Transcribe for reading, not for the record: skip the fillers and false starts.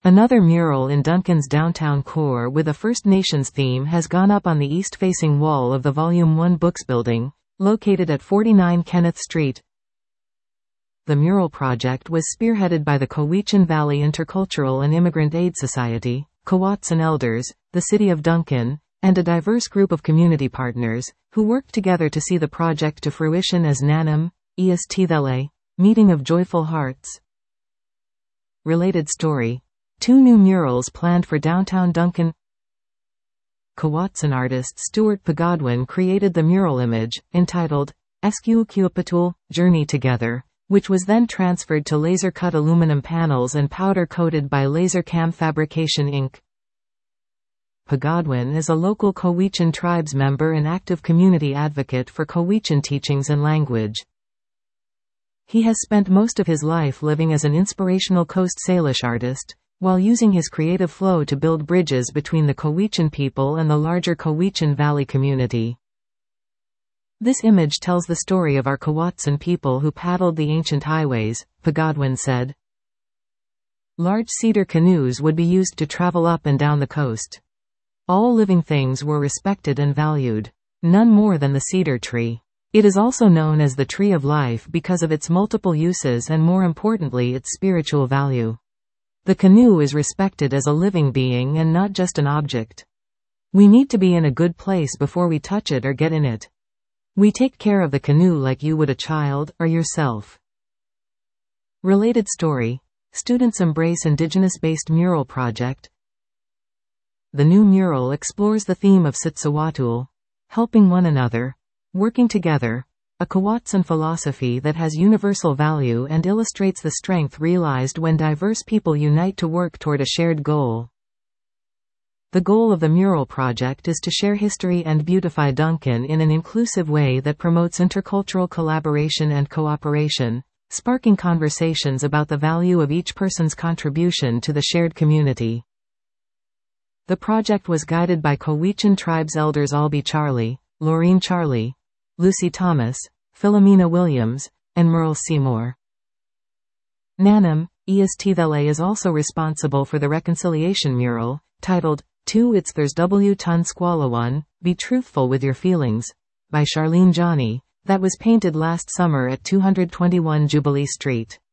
Another mural in Duncan's downtown core with a First Nations theme has gone up on the east-facing wall of the Volume 1 Books building, located at 49 Kenneth Street. The mural project was spearheaded by the Cowichan Valley Intercultural and Immigrant Aid Society, Kawatsan Elders, the City of Duncan, and a diverse group of community partners, who worked together to see the project to fruition as Nanam, Eastvele, Meeting of Joyful Hearts. Related story. 2 new murals planned for downtown Duncan. Kawatsan artist Stuart Pagodwin created the mural image, entitled, Eskukupatul, Journey Together, which was then transferred to laser-cut aluminum panels and powder-coated by LaserCam Fabrication Inc. Pagodwin is a local Cowichan tribes member and active community advocate for Cowichan teachings and language. He has spent most of his life living as an inspirational Coast Salish artist, while using his creative flow to build bridges between the Cowichan people and the larger Cowichan Valley community. This image tells the story of our Kawatsan people who paddled the ancient highways, Pagodwin said. Large cedar canoes would be used to travel up and down the coast. All living things were respected and valued. None more than the cedar tree. It is also known as the Tree of Life because of its multiple uses and more importantly its spiritual value. The canoe is respected as a living being and not just an object. We need to be in a good place before we touch it or get in it. We take care of the canoe like you would a child, or yourself. Related story. Students embrace Indigenous-based mural project. The new mural explores the theme of Sitsawatul, helping one another, working together, a Kawatsan philosophy that has universal value and illustrates the strength realized when diverse people unite to work toward a shared goal. The goal of the mural project is to share history and beautify Duncan in an inclusive way that promotes intercultural collaboration and cooperation, sparking conversations about the value of each person's contribution to the shared community. The project was guided by Cowichan Tribes Elders Albie Charlie, Laureen Charlie, Lucy Thomas, Philomena Williams, and Merle Seymour. Nanam, Eastvele is also responsible for the reconciliation mural, titled, 2 It's There's W Ton Squalawan, Be Truthful with Your Feelings, by Charlene Johnny, that was painted last summer at 221 Jubilee Street.